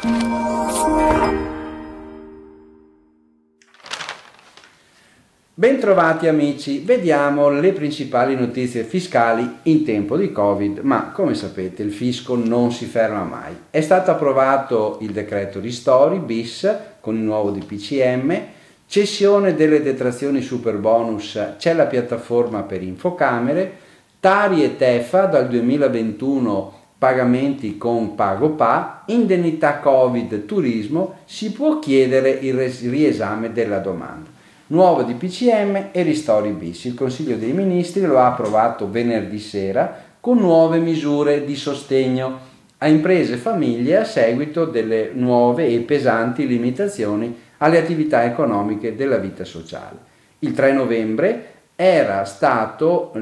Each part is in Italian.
Bentrovati amici, vediamo le principali notizie fiscali in tempo di Covid, ma come sapete il fisco non si ferma mai. È stato approvato il decreto ristori bis con il nuovo DPCM, cessione delle detrazioni super bonus, c'è la piattaforma per infocamere, Tari e Tefa dal 2021 pagamenti con PagoPA, indennità Covid turismo, si può chiedere il riesame della domanda. Nuovo DPCM e ristori bis. Il Consiglio dei Ministri lo ha approvato venerdì sera con nuove misure di sostegno a imprese e famiglie a seguito delle nuove e pesanti limitazioni alle attività economiche della vita sociale. Il 3 novembre era stato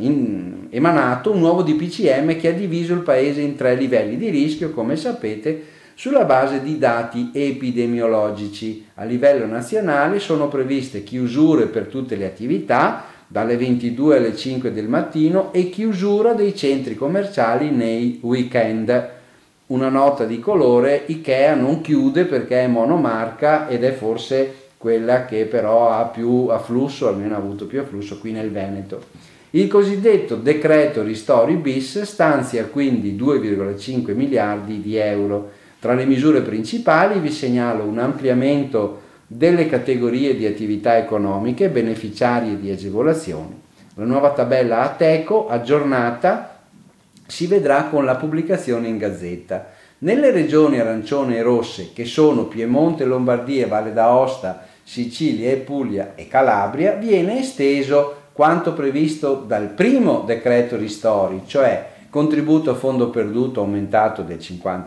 emanato un nuovo DPCM che ha diviso il Paese in 3 livelli di rischio, come sapete, sulla base di dati epidemiologici. A livello nazionale sono previste chiusure per tutte le attività, dalle 22 alle 5 del mattino, e chiusura dei centri commerciali nei weekend. Una nota di colore: Ikea non chiude perché è monomarca ed è forse quella che però ha più afflusso, almeno ha avuto più afflusso qui nel Veneto. Il cosiddetto decreto ristori bis stanzia quindi 2,5 miliardi di euro. Tra le misure principali vi segnalo un ampliamento delle categorie di attività economiche beneficiarie di agevolazioni. La nuova tabella Ateco aggiornata si vedrà con la pubblicazione in Gazzetta. Nelle regioni arancione e rosse, che sono Piemonte, Lombardia, Valle d'Aosta, Sicilia e Puglia e Calabria, viene esteso quanto previsto dal primo decreto ristori, cioè contributo a fondo perduto aumentato del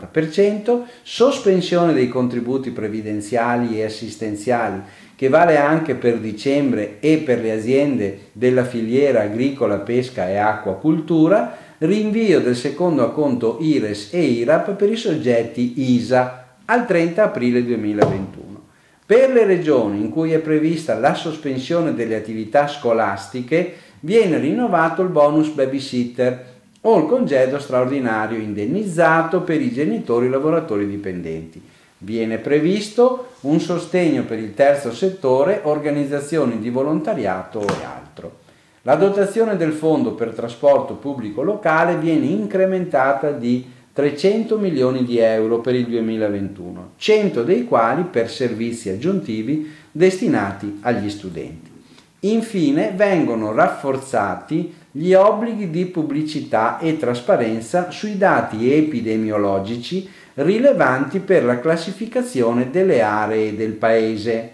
50%, sospensione dei contributi previdenziali e assistenziali, che vale anche per dicembre e per le aziende della filiera agricola, pesca e acquacultura, rinvio del secondo acconto IRES e IRAP per i soggetti ISA al 30 aprile 2021. Per le regioni in cui è prevista la sospensione delle attività scolastiche viene rinnovato il bonus babysitter o il congedo straordinario indennizzato per i genitori lavoratori dipendenti. Viene previsto un sostegno per il terzo settore, organizzazioni di volontariato e altro. La dotazione del fondo per trasporto pubblico locale viene incrementata di 300 milioni di euro per il 2021, 100 dei quali per servizi aggiuntivi destinati agli studenti. Infine vengono rafforzati gli obblighi di pubblicità e trasparenza sui dati epidemiologici rilevanti per la classificazione delle aree del Paese.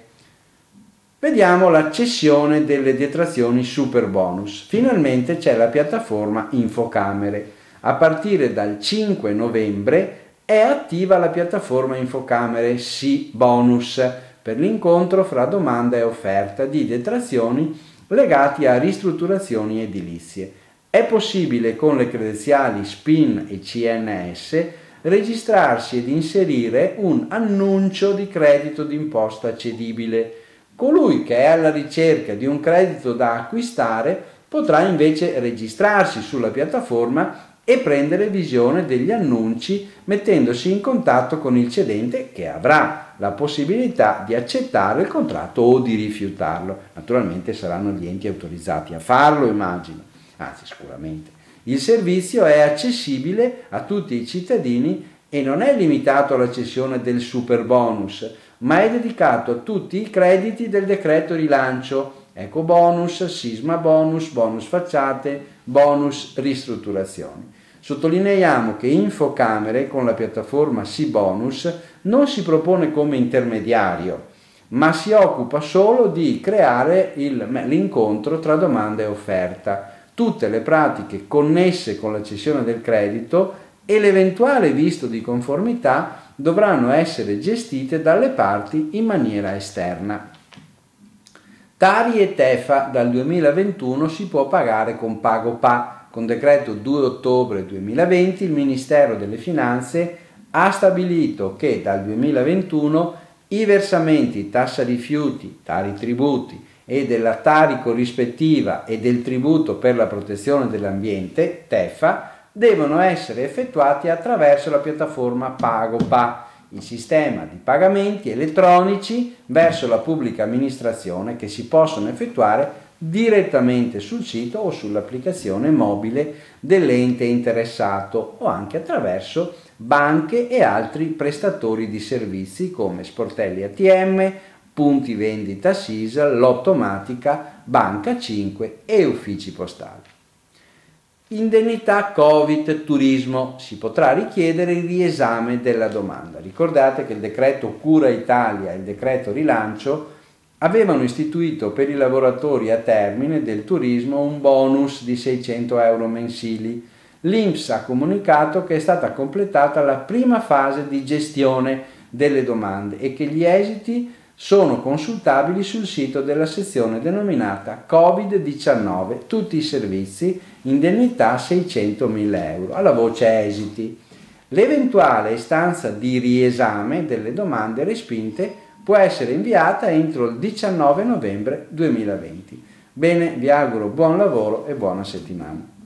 Vediamo la cessione delle detrazioni super bonus. Finalmente c'è la piattaforma Infocamere. A partire dal 5 novembre è attiva la piattaforma Infocamere Sì Bonus per l'incontro fra domanda e offerta di detrazioni legati a ristrutturazioni edilizie. È possibile con le credenziali SPIN e CNS registrarsi ed inserire un annuncio di credito d'imposta cedibile. Colui che è alla ricerca di un credito da acquistare potrà invece registrarsi sulla piattaforma e prendere visione degli annunci mettendosi in contatto con il cedente, che avrà la possibilità di accettare il contratto o di rifiutarlo. Naturalmente saranno gli enti autorizzati a farlo, immagino, anzi sicuramente. Il servizio è accessibile a tutti i cittadini e non è limitato alla cessione del super bonus, ma è dedicato a tutti i crediti del decreto rilancio, eco bonus, sisma bonus, bonus facciate, bonus ristrutturazioni. Sottolineiamo che Infocamere con la piattaforma Sì Bonus non si propone come intermediario, ma si occupa solo di creare l'incontro tra domanda e offerta. Tutte le pratiche connesse con la cessione del credito e l'eventuale visto di conformità dovranno essere gestite dalle parti in maniera esterna. Tari e Tefa dal 2021 si può pagare con PagoPA. Con decreto 2 ottobre 2020 il Ministero delle Finanze ha stabilito che dal 2021 i versamenti tassa rifiuti, Tari tributi e della Tari corrispettiva e del tributo per la protezione dell'ambiente, TEFA, devono essere effettuati attraverso la piattaforma PagoPA. il sistema di pagamenti elettronici verso la pubblica amministrazione che si possono effettuare direttamente sul sito o sull'applicazione mobile dell'ente interessato o anche attraverso banche e altri prestatori di servizi come sportelli ATM, punti vendita SISL, Lottomatica, Banca 5 e uffici postali. Indennità Covid turismo. Si potrà richiedere il riesame della domanda. Ricordate che il decreto Cura Italia e il decreto Rilancio avevano istituito per i lavoratori a termine del turismo un bonus di 600 euro mensili. L'INPS ha comunicato che è stata completata la prima fase di gestione delle domande e che gli esiti sono consultabili sul sito della sezione denominata Covid-19, tutti i servizi, indennità 600.000 euro, alla voce esiti. L'eventuale istanza di riesame delle domande respinte può essere inviata entro il 19 novembre 2020. Bene, vi auguro buon lavoro e buona settimana.